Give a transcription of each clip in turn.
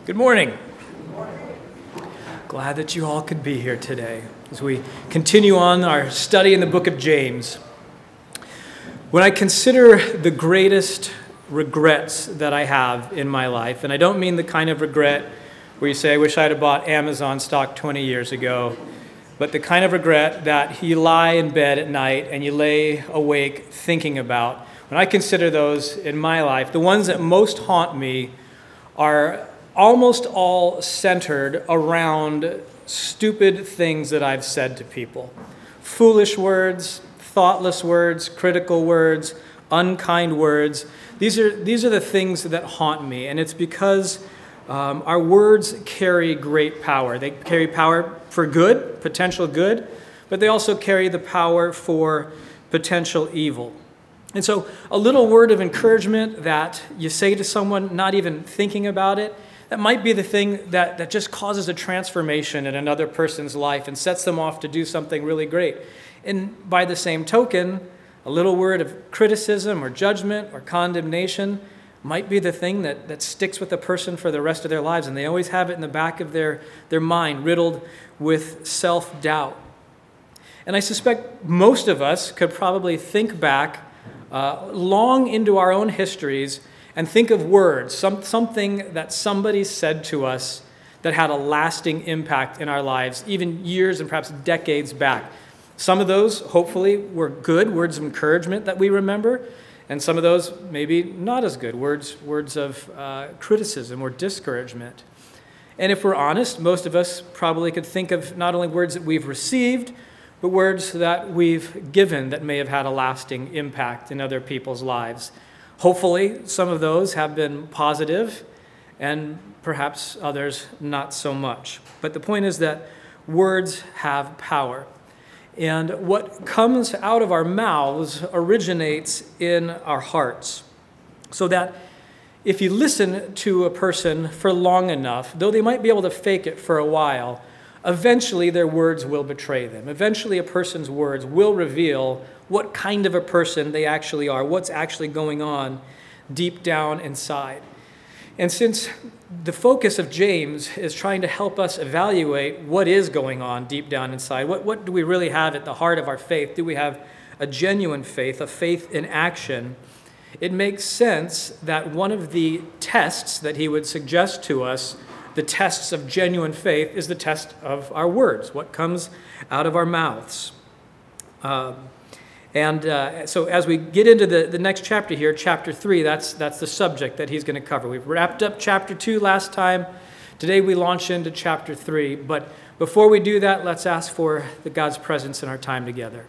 Good morning. Glad that you all could be here today as we continue on our study in the book of James. When I consider the greatest regrets that I have in my life, and I don't mean the kind of regret where you say, I wish I'd have bought Amazon stock 20 years ago, but the kind of regret that you lie in bed at night and you lay awake thinking about. When I consider those in my life, the ones that most haunt me are almost all centered around stupid things that I've said to people. Foolish words, thoughtless words, critical words, unkind words. These are the things that haunt me, and it's because our words carry great power. They carry power for good, potential good, but they also carry the power for potential evil. And so a little word of encouragement that you say to someone, not even thinking about it, that might be the thing that just causes a transformation in another person's life and sets them off to do something really great. And by the same token, a little word of criticism or judgment or condemnation might be the thing that sticks with a person for the rest of their lives, and they always have it in the back of their mind, riddled with self-doubt. And I suspect most of us could probably think back long into our own histories and think of words, something that somebody said to us that had a lasting impact in our lives, even years and perhaps decades back. Some of those, hopefully, were good words of encouragement that we remember, and some of those maybe not as good, words of criticism or discouragement. And if we're honest, most of us probably could think of not only words that we've received, but words that we've given that may have had a lasting impact in other people's lives. Hopefully, some of those have been positive, and perhaps others not so much. But the point is that words have power. And what comes out of our mouths originates in our hearts. So that if you listen to a person for long enough, though they might be able to fake it for a while, eventually their words will betray them. Eventually a person's words will reveal what kind of a person they actually are, what's actually going on deep down inside. And since the focus of James is trying to help us evaluate what is going on deep down inside, what do we really have at the heart of our faith? Do we have a genuine faith, a faith in action? It makes sense that one of the tests that he would suggest to us, the tests of genuine faith, is the test of our words, what comes out of our mouths. So as we get into the next chapter here, chapter 3, that's the subject that he's going to cover. We've wrapped up chapter 2 last time. Today we launch into chapter 3. But before we do that, let's ask for God's presence in our time together.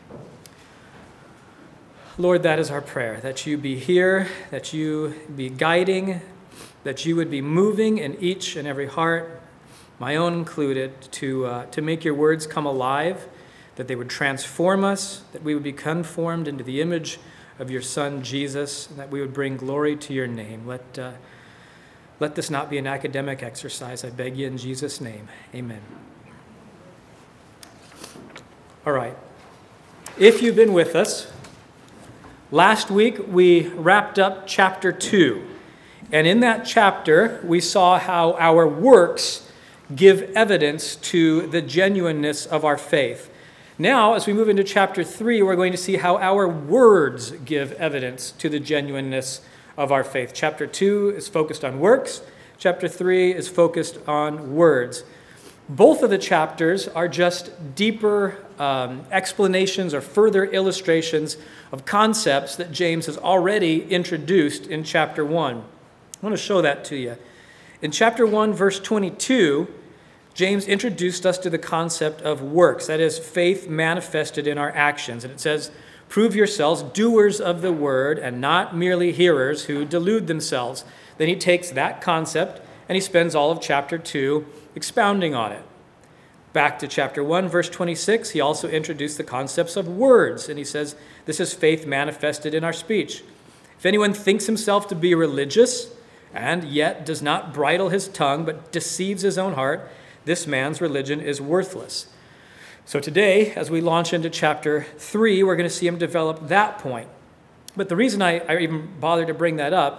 Lord, that is our prayer, that you be here, that you be guiding, that you would be moving in each and every heart, my own included, to make your words come alive, that they would transform us, that we would be conformed into the image of your Son, Jesus, and that we would bring glory to your name. Let this not be an academic exercise, I beg you in Jesus' name. Amen. All right. If you've been with us, last week we wrapped up chapter 2. And in that chapter, we saw how our works give evidence to the genuineness of our faith. Now, as we move into chapter 3, we're going to see how our words give evidence to the genuineness of our faith. Chapter 2 is focused on works. Chapter 3 is focused on words. Both of the chapters are just deeper explanations or further illustrations of concepts that James has already introduced in chapter 1. I want to show that to you. In chapter 1, verse 22, James introduced us to the concept of works, that is, faith manifested in our actions. And it says, prove yourselves doers of the word and not merely hearers who delude themselves. Then he takes that concept and he spends all of chapter 2 expounding on it. Back to chapter 1, verse 26, he also introduced the concepts of words. And he says, this is faith manifested in our speech. If anyone thinks himself to be religious and yet does not bridle his tongue but deceives his own heart, this man's religion is worthless. So today, as we launch into chapter 3, we're going to see him develop that point. But the reason I even bother to bring that up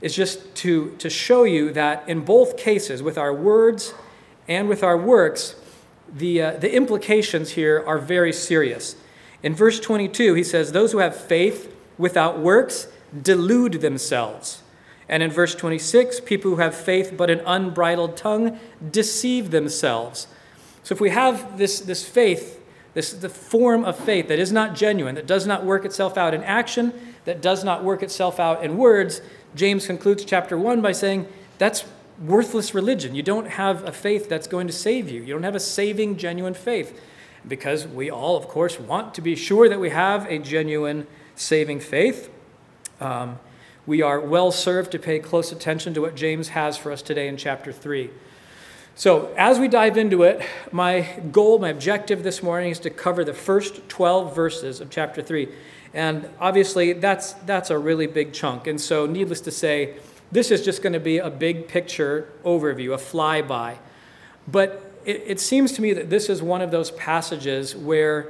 is just to show you that in both cases, with our words and with our works, the implications here are very serious. In verse 22, he says, those who have faith without works delude themselves. And in verse 26, people who have faith but an unbridled tongue deceive themselves. So if we have this faith, the form of faith that is not genuine, that does not work itself out in action, that does not work itself out in words, James concludes chapter 1 by saying that's worthless religion. You don't have a faith that's going to save you. You don't have a saving, genuine faith. Because we all, of course, want to be sure that we have a genuine saving faith. We are well served to pay close attention to what James has for us today in chapter 3. So as we dive into it, my goal, my objective this morning is to cover the first 12 verses of chapter 3. And obviously, that's a really big chunk. And so needless to say, this is just going to be a big picture overview, a flyby. But it seems to me that this is one of those passages where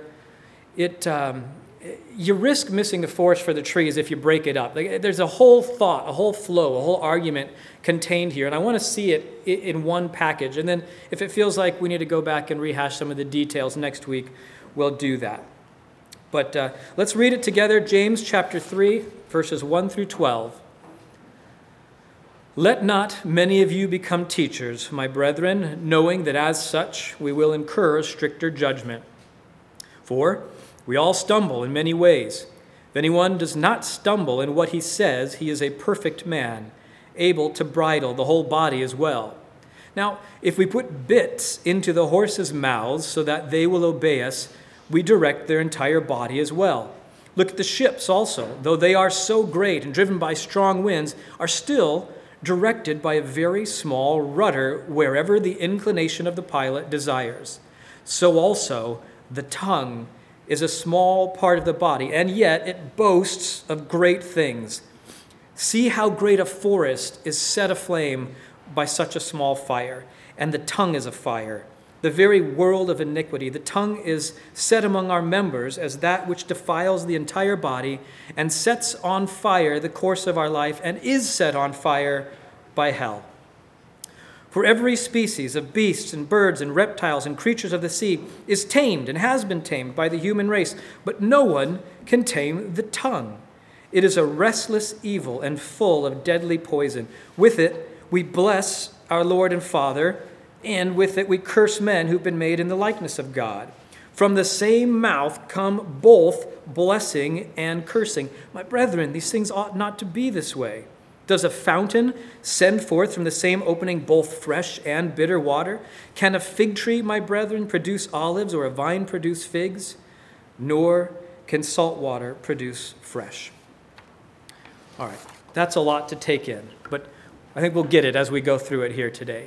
you risk missing the forest for the trees if you break it up. There's a whole thought, a whole flow, a whole argument contained here, and I want to see it in one package. And then if it feels like we need to go back and rehash some of the details next week, we'll do that. But let's read it together, James chapter 3, verses 1 through 12. Let not many of you become teachers, my brethren, knowing that as such we will incur a stricter judgment. For we all stumble in many ways. If anyone does not stumble in what he says, he is a perfect man, able to bridle the whole body as well. Now, if we put bits into the horses' mouths so that they will obey us, we direct their entire body as well. Look at the ships also, though they are so great and driven by strong winds, are still directed by a very small rudder wherever the inclination of the pilot desires. So also the tongue is a small part of the body, and yet it boasts of great things. See how great a forest is set aflame by such a small fire, and the tongue is a fire, the very world of iniquity. The tongue is set among our members as that which defiles the entire body and sets on fire the course of our life and is set on fire by hell. For every species of beasts and birds and reptiles and creatures of the sea is tamed and has been tamed by the human race, but no one can tame the tongue. It is a restless evil and full of deadly poison. With it we bless our Lord and Father, and with it we curse men who've been made in the likeness of God. From the same mouth come both blessing and cursing. My brethren, these things ought not to be this way. Does a fountain send forth from the same opening both fresh and bitter water? Can a fig tree, my brethren, produce olives, or a vine produce figs? Nor can salt water produce fresh. All right, that's a lot to take in, but I think we'll get it as we go through it here today.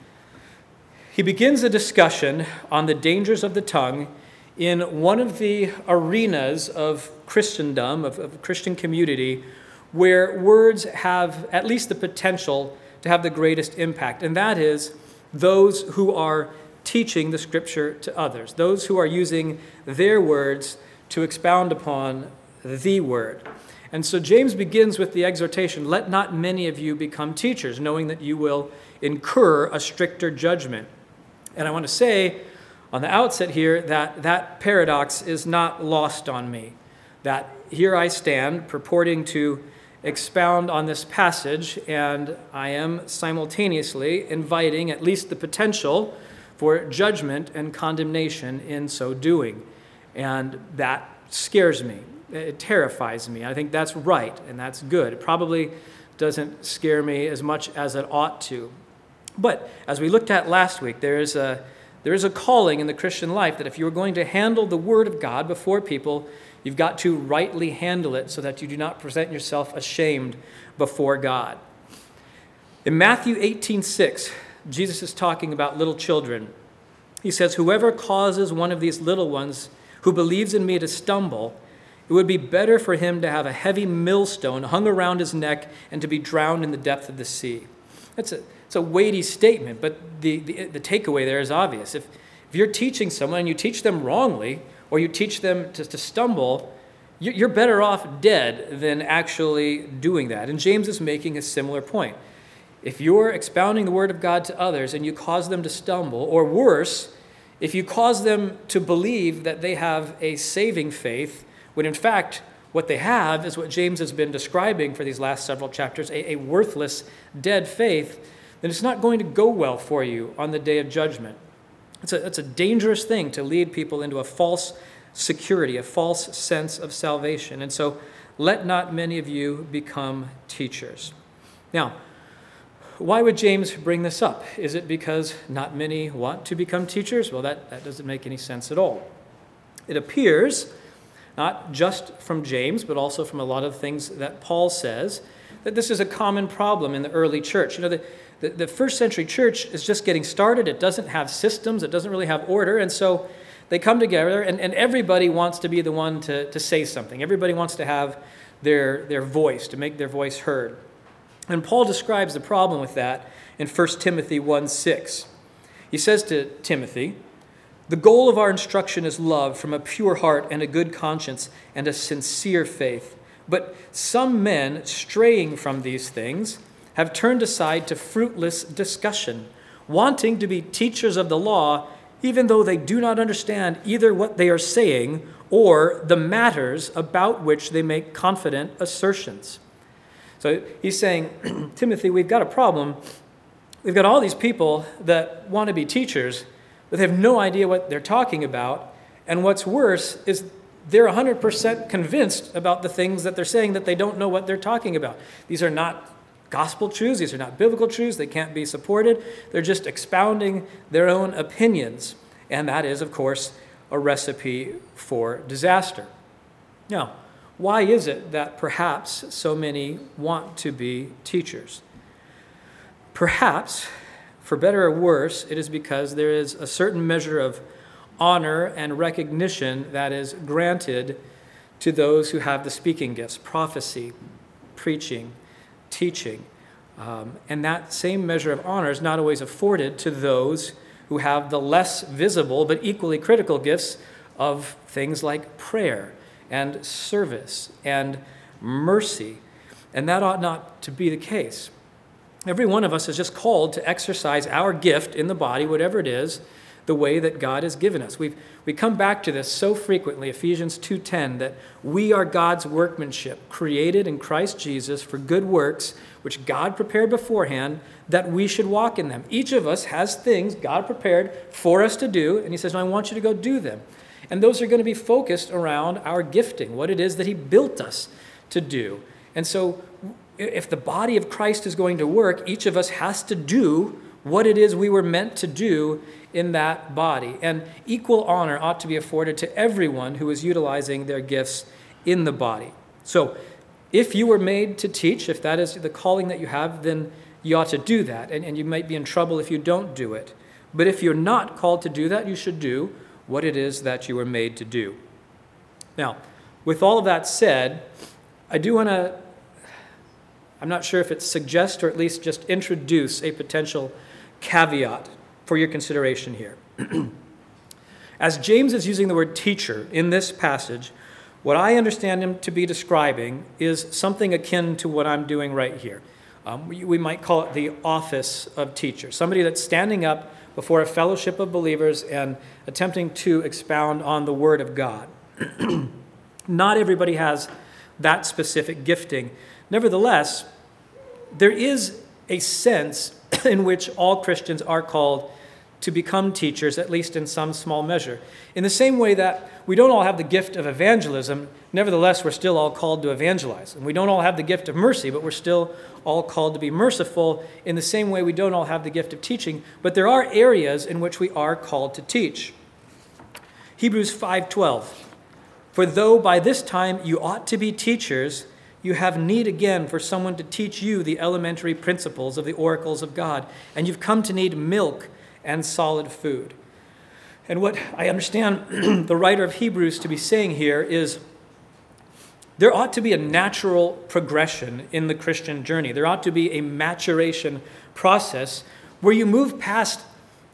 He begins a discussion on the dangers of the tongue in one of the arenas of Christendom, of Christian community, where words have at least the potential to have the greatest impact, and that is those who are teaching the Scripture to others, those who are using their words to expound upon the Word. And so James begins with the exhortation, let not many of you become teachers, knowing that you will incur a stricter judgment. And I want to say on the outset here that that paradox is not lost on me, that here I stand purporting to expound on this passage, and I am simultaneously inviting at least the potential for judgment and condemnation in so doing. And that scares me. It terrifies me. I think that's right, and that's good. It probably doesn't scare me as much as it ought to. But as we looked at last week, there is a calling in the Christian life that if you're going to handle the Word of God before people, you've got to rightly handle it so that you do not present yourself ashamed before God. In Matthew 18:6, Jesus is talking about little children. He says, whoever causes one of these little ones who believes in me to stumble, it would be better for him to have a heavy millstone hung around his neck and to be drowned in the depth of the sea. It's a weighty statement, but the takeaway there is obvious. If you're teaching someone and you teach them wrongly, or you teach them to stumble, you're better off dead than actually doing that. And James is making a similar point. If you're expounding the word of God to others and you cause them to stumble, or worse, if you cause them to believe that they have a saving faith, when in fact what they have is what James has been describing for these last several chapters, a worthless, dead faith, then it's not going to go well for you on the day of judgment. It's a dangerous thing to lead people into a false security, a false sense of salvation. And so let not many of you become teachers. Now, why would James bring this up? Is it because not many want to become teachers? Well, that doesn't make any sense at all. It appears, not just from James, but also from a lot of things that Paul says, that this is a common problem in the early church. The first century church is just getting started. It doesn't have systems. It doesn't really have order. And so they come together, and everybody wants to be the one to say something. Everybody wants to have their voice, to make their voice heard. And Paul describes the problem with that in 1 Timothy 1:6. He says to Timothy, "The goal of our instruction is love from a pure heart and a good conscience and a sincere faith. But some men, straying from these things, have turned aside to fruitless discussion, wanting to be teachers of the law, even though they do not understand either what they are saying or the matters about which they make confident assertions." So he's saying, Timothy, we've got a problem. We've got all these people that want to be teachers, but they have no idea what they're talking about. And what's worse is they're 100% convinced about the things that they're saying that they don't know what they're talking about. These are not gospel truths. These are not biblical truths. They can't be supported. They're just expounding their own opinions. And that is, of course, a recipe for disaster. Now, why is it that perhaps so many want to be teachers? Perhaps, for better or worse, it is because there is a certain measure of honor and recognition that is granted to those who have the speaking gifts, prophecy, preaching, teaching. And that same measure of honor is not always afforded to those who have the less visible but equally critical gifts of things like prayer and service and mercy. And that ought not to be the case. Every one of us is just called to exercise our gift in the body, whatever it is, the way that God has given us. We come back to this so frequently, Ephesians 2:10, that we are God's workmanship, created in Christ Jesus for good works, which God prepared beforehand, that we should walk in them. Each of us has things God prepared for us to do, and he says, "No, I want you to go do them." And those are going to be focused around our gifting, what it is that he built us to do. And so if the body of Christ is going to work, each of us has to do what it is we were meant to do in that body. And equal honor ought to be afforded to everyone who is utilizing their gifts in the body. So if you were made to teach, if that is the calling that you have, then you ought to do that. And you might be in trouble if you don't do it. But if you're not called to do that, you should do what it is that you were made to do. Now, with all of that said, I do want to, I'm not sure if it's suggest or at least just introduce a potential caveat for your consideration here. As James is using the word teacher in this passage, what I understand him to be describing is something akin to what I'm doing right here. We might call it the office of teacher, somebody that's standing up before a fellowship of believers and attempting to expound on the Word of God. Not everybody has that specific gifting. Nevertheless, there is a sense in which all Christians are called to become teachers, at least in some small measure. In the same way that we don't all have the gift of evangelism, nevertheless, we're still all called to evangelize. And we don't all have the gift of mercy, but we're still all called to be merciful. In the same way, we don't all have the gift of teaching, but there are areas in which we are called to teach. Hebrews 5:12, "For though by this time you ought to be teachers, you have need again for someone to teach you the elementary principles of the oracles of God, and you've come to need milk and solid food." And what I understand the writer of Hebrews to be saying here is there ought to be a natural progression in the Christian journey. There ought to be a maturation process where you move past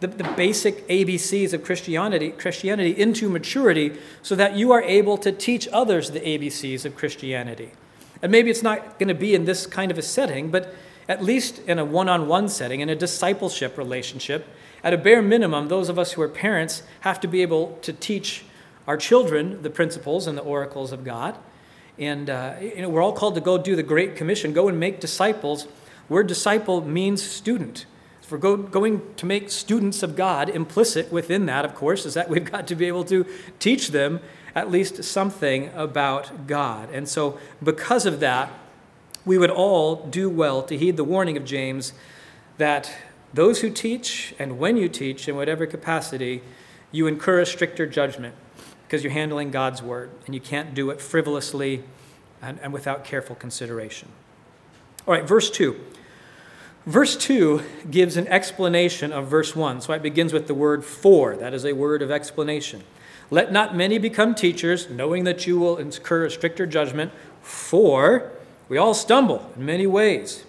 the basic ABCs of Christianity into maturity so that you are able to teach others the ABCs of Christianity. And maybe it's not going to be in this kind of a setting, but at least in a one-on-one setting, in a discipleship relationship, at a bare minimum, those of us who are parents have to be able to teach our children the principles and the oracles of God. And we're all called to go do the Great Commission, go and make disciples. Word disciple means student. If we're going to make students of God, implicit within that, of course, is that we've got to be able to teach them at least something about God. And so because of that, we would all do well to heed the warning of James that those who teach, and when you teach, in whatever capacity, you incur a stricter judgment because you're handling God's word, and you can't do it frivolously and without careful consideration. All right, verse 2. Verse 2 gives an explanation of verse 1. So it begins with the word for. That is a word of explanation. Let not many become teachers, knowing that you will incur a stricter judgment, for we all stumble in many ways.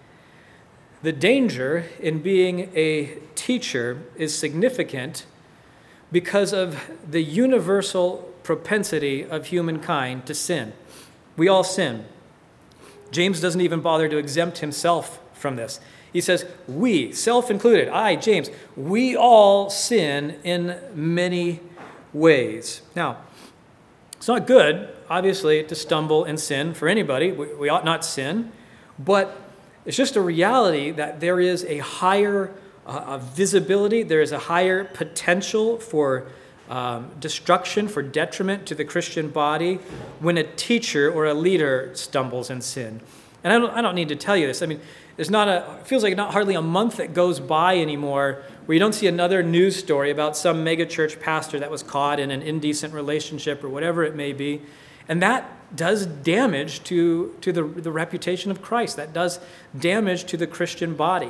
The danger in being a teacher is significant because of the universal propensity of humankind to sin. We all sin. James doesn't even bother to exempt himself from this. He says, we, self included, I, James, we all sin in many ways. Now, it's not good, obviously, to stumble and sin for anybody. We ought not sin, but it's just a reality that there is a higher visibility, there is a higher potential for destruction, for detriment to the Christian body when a teacher or a leader stumbles in sin. And I don't need to tell you this. I mean, it feels like not hardly a month that goes by anymore where you don't see another news story about some megachurch pastor that was caught in an indecent relationship or whatever it may be. And that does damage to the reputation of Christ. That does damage to the Christian body.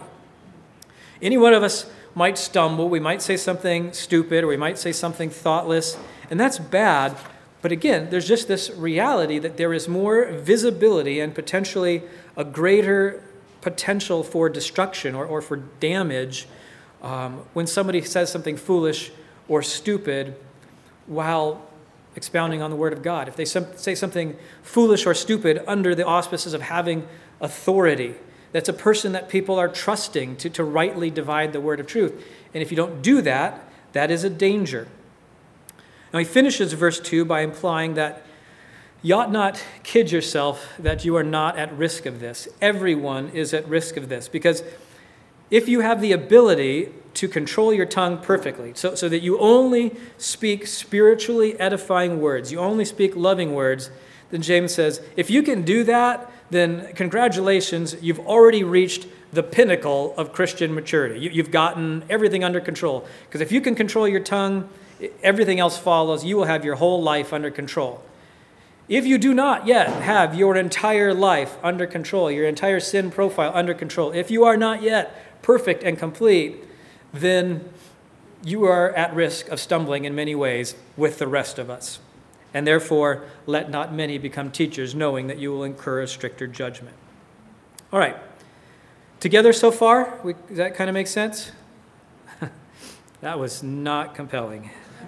Any one of us might stumble. We might say something stupid, or we might say something thoughtless, and that's bad. But again, there's just this reality that there is more visibility and potentially a greater potential for destruction or for damage when somebody says something foolish or stupid while expounding on the Word of God. If they say something foolish or stupid under the auspices of having authority, that's a person that people are trusting to rightly divide the word of truth. And if you don't do that, that is a danger. Now he finishes verse 2 by implying that you ought not kid yourself that you are not at risk of this. Everyone is at risk of this, because if you have the ability to control your tongue perfectly, so that you only speak spiritually edifying words, you only speak loving words, then James says, if you can do that, then congratulations, you've already reached the pinnacle of Christian maturity. You've gotten everything under control. Because if you can control your tongue, everything else follows. You will have your whole life under control. If you do not yet have your entire life under control, your entire sin profile under control, if you are not yet perfect and complete, then you are at risk of stumbling in many ways with the rest of us. And therefore, let not many become teachers, knowing that you will incur a stricter judgment. All right. Together so far? Does that kind of make sense? That was not compelling.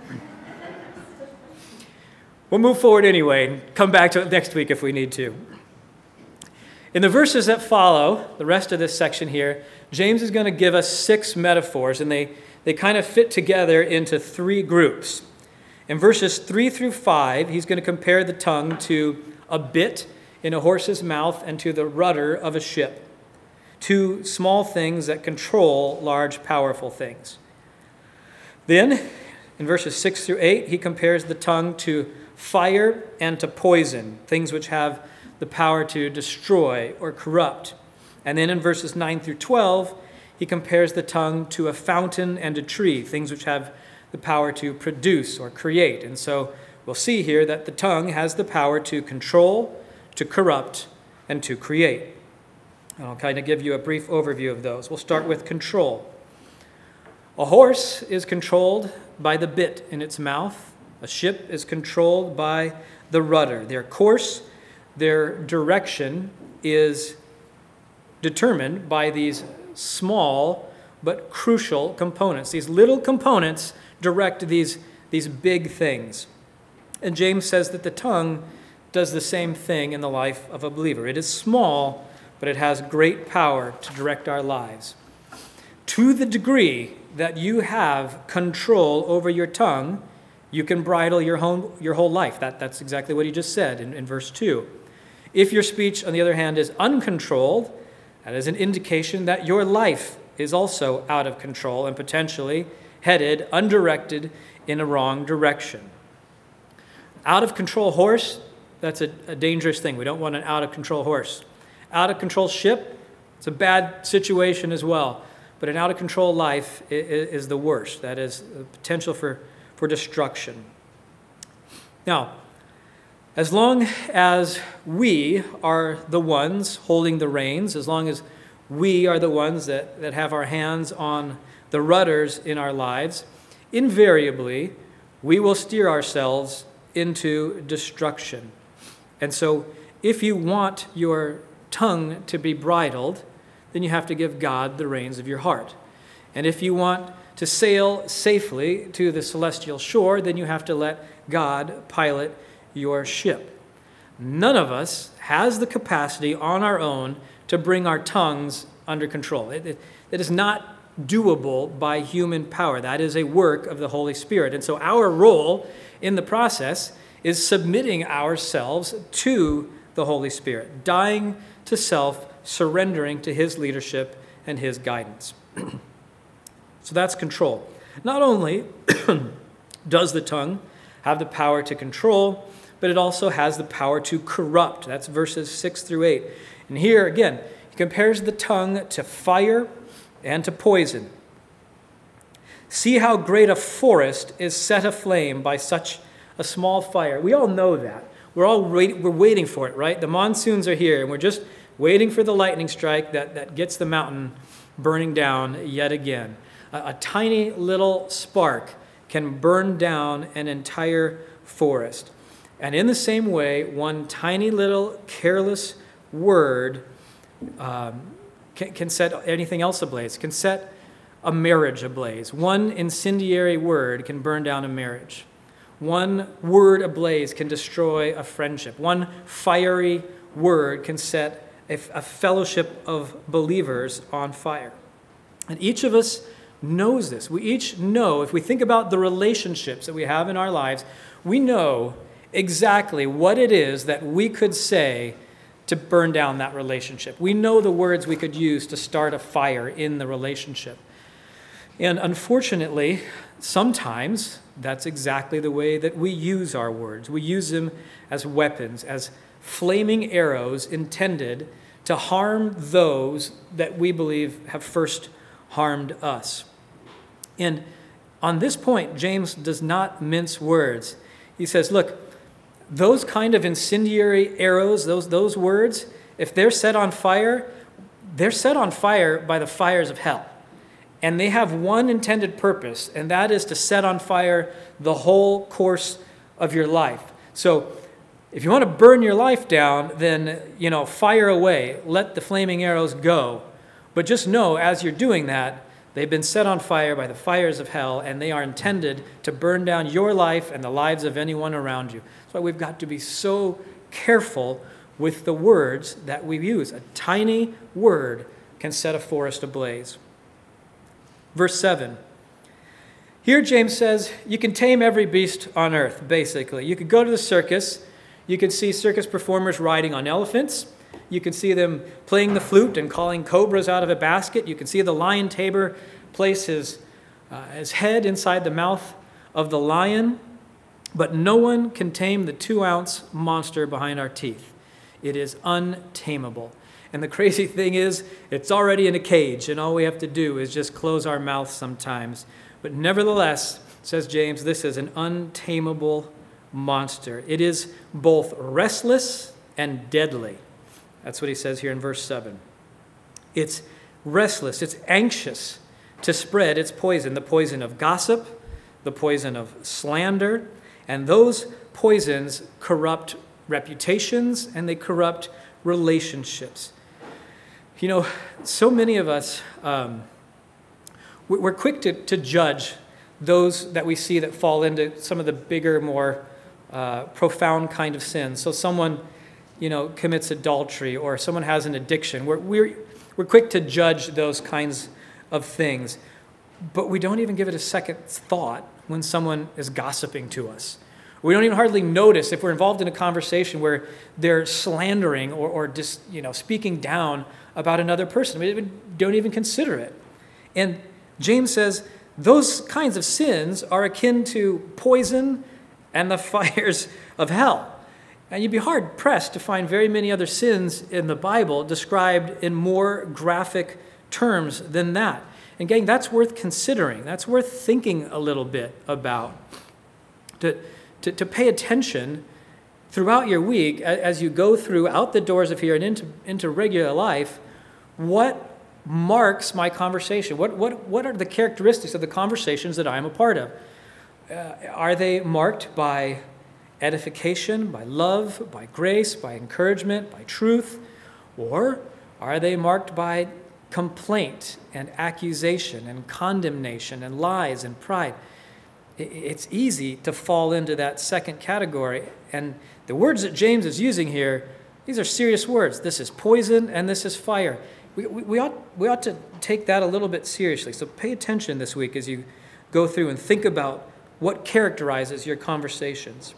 We'll move forward anyway and come back to it next week if we need to. In the verses that follow, the rest of this section here, James is going to give us 6 metaphors, and they kind of fit together into 3 groups. In verses 3 through 5, he's going to compare the tongue to a bit in a horse's mouth and to the rudder of a ship, 2 small things that control large, powerful things. Then, in verses 6 through 8, he compares the tongue to fire and to poison, things which have the power to destroy or corrupt. And then in verses 9 through 12, he compares the tongue to a fountain and a tree, things which have the power to produce or create. And so we'll see here that the tongue has the power to control, to corrupt, and to create. And I'll kind of give you a brief overview of those. We'll start with control. A horse is controlled by the bit in its mouth. A ship is controlled by the rudder. Their course, their direction is determined by these small but crucial components. These little components direct these big things. And James says that the tongue does the same thing in the life of a believer. It is small, but it has great power to direct our lives. To the degree that you have control over your tongue, you can bridle your whole life. That's exactly what he just said in verse 2. If your speech, on the other hand, is uncontrolled, that is an indication that your life is also out of control and potentially headed, undirected, in a wrong direction. Out-of-control horse, that's a dangerous thing. We don't want an out-of-control horse. Out-of-control ship, it's a bad situation as well. But an out-of-control life is the worst. That is the potential for destruction. Now, as long as we are the ones holding the reins, as long as we are the ones that have our hands on the rudders in our lives, invariably, we will steer ourselves into destruction. And so, if you want your tongue to be bridled, then you have to give God the reins of your heart. And if you want to sail safely to the celestial shore, then you have to let God pilot your ship. None of us has the capacity on our own to bring our tongues under control. It is not doable by human power. That is a work of the Holy Spirit. And so our role in the process is submitting ourselves to the Holy Spirit, dying to self, surrendering to his leadership and his guidance. So that's control. Not only does the tongue have the power to control, but it also has the power to corrupt. That's verses 6 through 8. And here, again, he compares the tongue to fire and to poison. See how great a forest is set aflame by such a small fire. We all know that. We're waiting for it, right? The monsoons are here, and we're just waiting for the lightning strike that gets the mountain burning down yet again. A tiny little spark can burn down an entire forest. And in the same way, one tiny little careless word can set anything else ablaze, can set a marriage ablaze. One incendiary word can burn down a marriage. One word ablaze can destroy a friendship. One fiery word can set a fellowship of believers on fire. And each of us knows this. We each know, if we think about the relationships that we have in our lives, we know exactly what it is that we could say to burn down that relationship. We know the words we could use to start a fire in the relationship. And unfortunately, sometimes that's exactly the way that we use our words. We use them as weapons, as flaming arrows intended to harm those that we believe have first harmed us. And on this point, James does not mince words. He says, look, those kind of incendiary arrows, those words, if they're set on fire, they're set on fire by the fires of hell. And they have one intended purpose, and that is to set on fire the whole course of your life. So if you want to burn your life down, then, fire away. Let the flaming arrows go. But just know, as you're doing that, they've been set on fire by the fires of hell, and they are intended to burn down your life and the lives of anyone around you. That's why we've got to be so careful with the words that we use. A tiny word can set a forest ablaze. Verse 7. Here James says, you can tame every beast on earth, basically. You could go to the circus. You could see circus performers riding on elephants. You can see them playing the flute and calling cobras out of a basket. You can see the lion tamer place his head inside the mouth of the lion. But no one can tame the 2-ounce monster behind our teeth. It is untamable. And the crazy thing is, it's already in a cage, and all we have to do is just close our mouths sometimes. But nevertheless, says James, this is an untamable monster. It is both restless and deadly. That's what he says here in verse 7. It's restless, it's anxious to spread its poison, the poison of gossip, the poison of slander, and those poisons corrupt reputations and they corrupt relationships. So many of us, we're quick to judge those that we see that fall into some of the bigger, more profound kind of sins. So someone, commits adultery, or someone has an addiction. We're quick to judge those kinds of things, but we don't even give it a second thought when someone is gossiping to us. We don't even hardly notice if we're involved in a conversation where they're slandering or just, speaking down about another person. We don't even consider it. And James says those kinds of sins are akin to poison and the fires of hell. And you'd be hard-pressed to find very many other sins in the Bible described in more graphic terms than that. And gang, that's worth considering. That's worth thinking a little bit about. To pay attention throughout your week as you go through out the doors of here and into regular life, what marks my conversation? What are the characteristics of the conversations that I'm a part of? Are they marked by edification, by love, by grace, by encouragement, by truth? Or are they marked by complaint and accusation and condemnation and lies and pride? It's easy to fall into that second category. And the words that James is using here, these are serious words. This is poison and this is fire. We ought to take that a little bit seriously. So pay attention this week as you go through and think about what characterizes your conversations.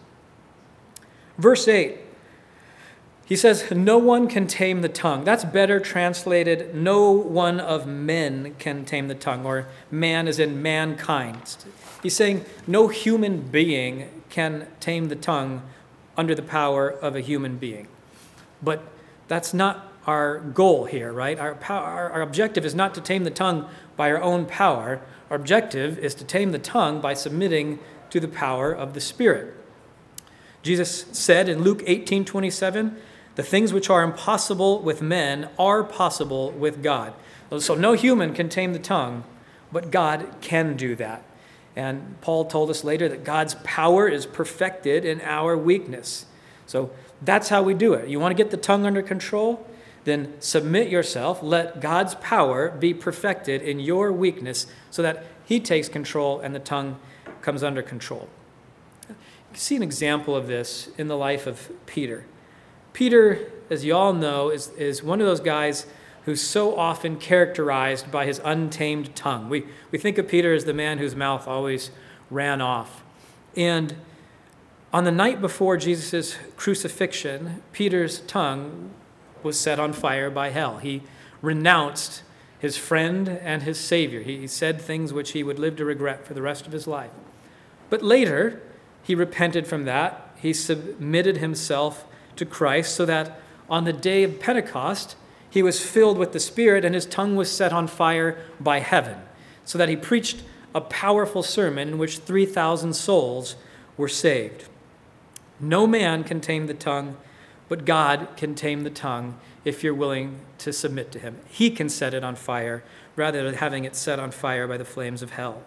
Verse 8, he says, no one can tame the tongue. That's better translated, no one of men can tame the tongue, or man is in mankind. He's saying no human being can tame the tongue under the power of a human being. But that's not our goal here, right? Our objective is not to tame the tongue by our own power. Our objective is to tame the tongue by submitting to the power of the Spirit. Jesus said in Luke 18:27, the things which are impossible with men are possible with God. So no human can tame the tongue, but God can do that. And Paul told us later that God's power is perfected in our weakness. So that's how we do it. You want to get the tongue under control? Then submit yourself. Let God's power be perfected in your weakness so that he takes control and the tongue comes under control. You can see an example of this in the life of Peter. Peter, as you all know, is one of those guys who's so often characterized by his untamed tongue. We think of Peter as the man whose mouth always ran off. And on the night before Jesus' crucifixion, Peter's tongue was set on fire by hell. He renounced his friend and his Savior. He said things which he would live to regret for the rest of his life. But later, he repented from that. He submitted himself to Christ so that on the day of Pentecost, he was filled with the Spirit and his tongue was set on fire by heaven, so that he preached a powerful sermon in which 3,000 souls were saved. No man can tame the tongue, but God can tame the tongue if you're willing to submit to him. He can set it on fire rather than having it set on fire by the flames of hell.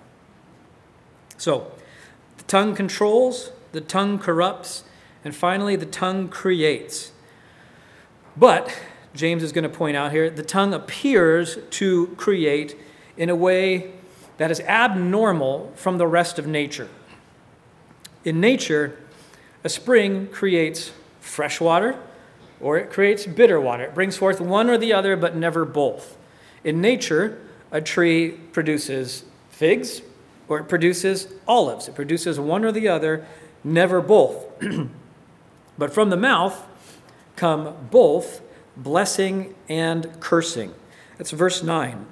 So, the tongue controls, the tongue corrupts, and finally, the tongue creates. But, James is going to point out here, the tongue appears to create in a way that is abnormal from the rest of nature. In nature, a spring creates fresh water, or it creates bitter water. It brings forth one or the other, but never both. In nature, a tree produces figs, or it produces olives. It produces one or the other, never both. But from the mouth come both blessing and cursing. That's verse 9.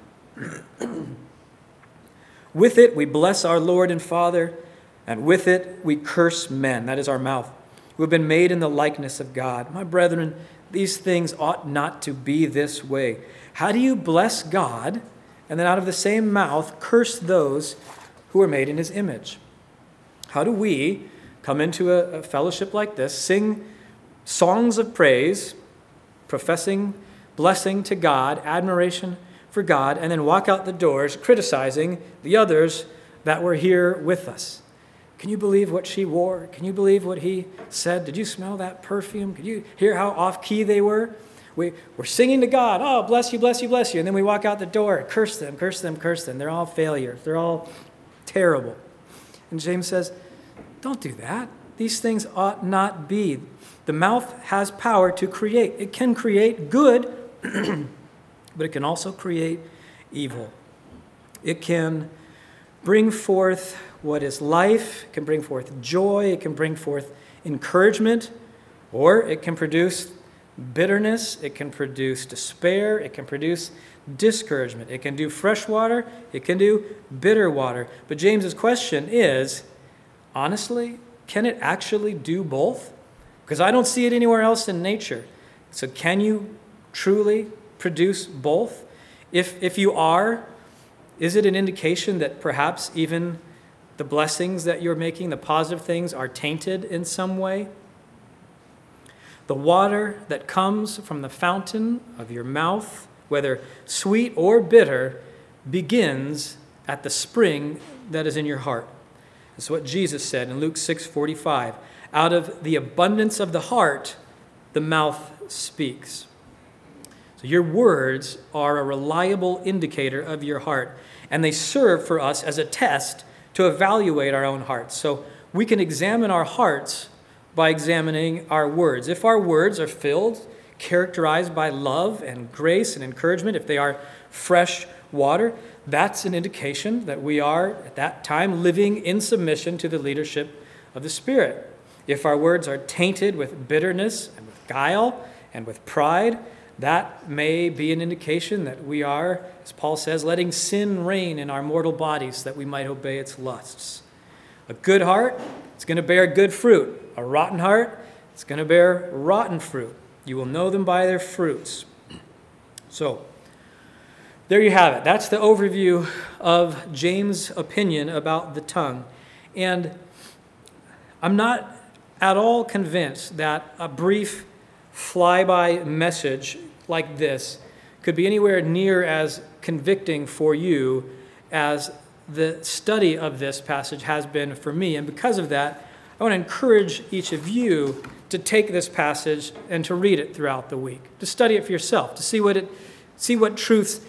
With it we bless our Lord and Father, and with it we curse men. That is our mouth, who have been made in the likeness of God. My brethren, these things ought not to be this way. How do you bless God and then out of the same mouth curse those who are made in his image? How do we come into a fellowship like this, sing songs of praise, professing blessing to God, admiration for God, and then walk out the doors criticizing the others that were here with us? Can you believe what she wore? Can you believe what he said? Did you smell that perfume? Could you hear how off-key they were? We're singing to God, oh, bless you, bless you, bless you. And then we walk out the door, curse them, curse them, curse them. They're all failures. They're all terrible. And James says, don't do that. These things ought not be. The mouth has power to create. It can create good, but it can also create evil. It can bring forth what is life. It can bring forth joy. It can bring forth encouragement. Or it can produce bitterness. It can produce despair. It can produce discouragement. It can do fresh water. It can do bitter water. But James's question is, honestly, can it actually do both? Because I don't see it anywhere else in nature. So can you truly produce both? If you are, is it an indication that perhaps even the blessings that you're making, the positive things, are tainted in some way? The water that comes from the fountain of your mouth, whether sweet or bitter, begins at the spring that is in your heart. That's what Jesus said in Luke 6:45. Out of the abundance of the heart, the mouth speaks. So your words are a reliable indicator of your heart, and they serve for us as a test to evaluate our own hearts. So we can examine our hearts by examining our words. If our words are filled, characterized by love and grace and encouragement, if they are fresh water, that's an indication that we are, at that time, living in submission to the leadership of the Spirit. If our words are tainted with bitterness and with guile and with pride, that may be an indication that we are, as Paul says, letting sin reign in our mortal bodies that we might obey its lusts. A good heart, it's going to bear good fruit. A rotten heart, it's going to bear rotten fruit. You will know them by their fruits. So, there you have it. That's the overview of James' opinion about the tongue. And I'm not at all convinced that a brief flyby message like this could be anywhere near as convicting for you as the study of this passage has been for me. And because of that, I want to encourage each of you to take this passage and to read it throughout the week, to study it for yourself, to see what truths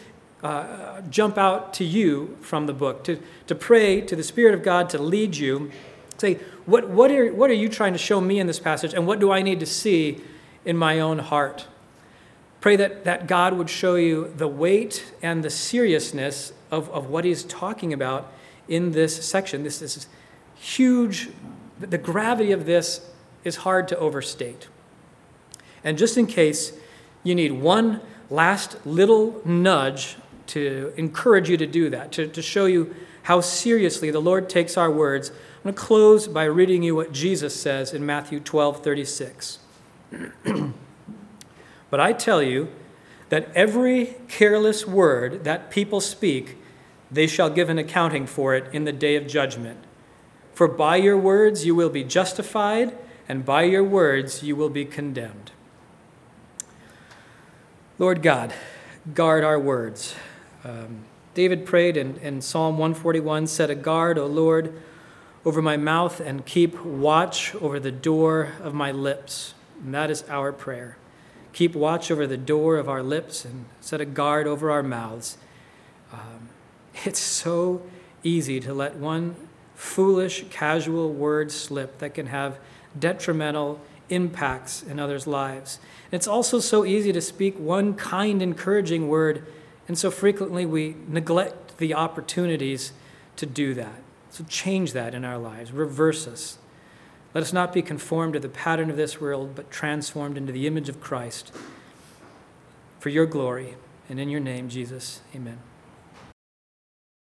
jump out to you from the book, to pray to the Spirit of God to lead you. Say, what are you trying to show me in this passage, and what do I need to see in my own heart? Pray that God would show you the weight and the seriousness of what he's talking about in this section. This is huge. The gravity of this is hard to overstate. And just in case you need one last little nudge to encourage you to do that, to show you how seriously the Lord takes our words, I'm going to close by reading you what Jesus says in Matthew 12:36. But I tell you that every careless word that people speak, they shall give an accounting for it in the day of judgment. For by your words you will be justified, and by your words you will be condemned. Lord God, guard our words. David prayed in Psalm 141, set a guard, O Lord, over my mouth, and keep watch over the door of my lips. And that is our prayer. Keep watch over the door of our lips and set a guard over our mouths. It's so easy to let one foolish, casual word slip that can have detrimental impacts in others' lives. And it's also so easy to speak one kind, encouraging word, and so frequently we neglect the opportunities to do that. So change that in our lives. Reverse us. Let us not be conformed to the pattern of this world, but transformed into the image of Christ. For your glory, and in your name, Jesus, amen.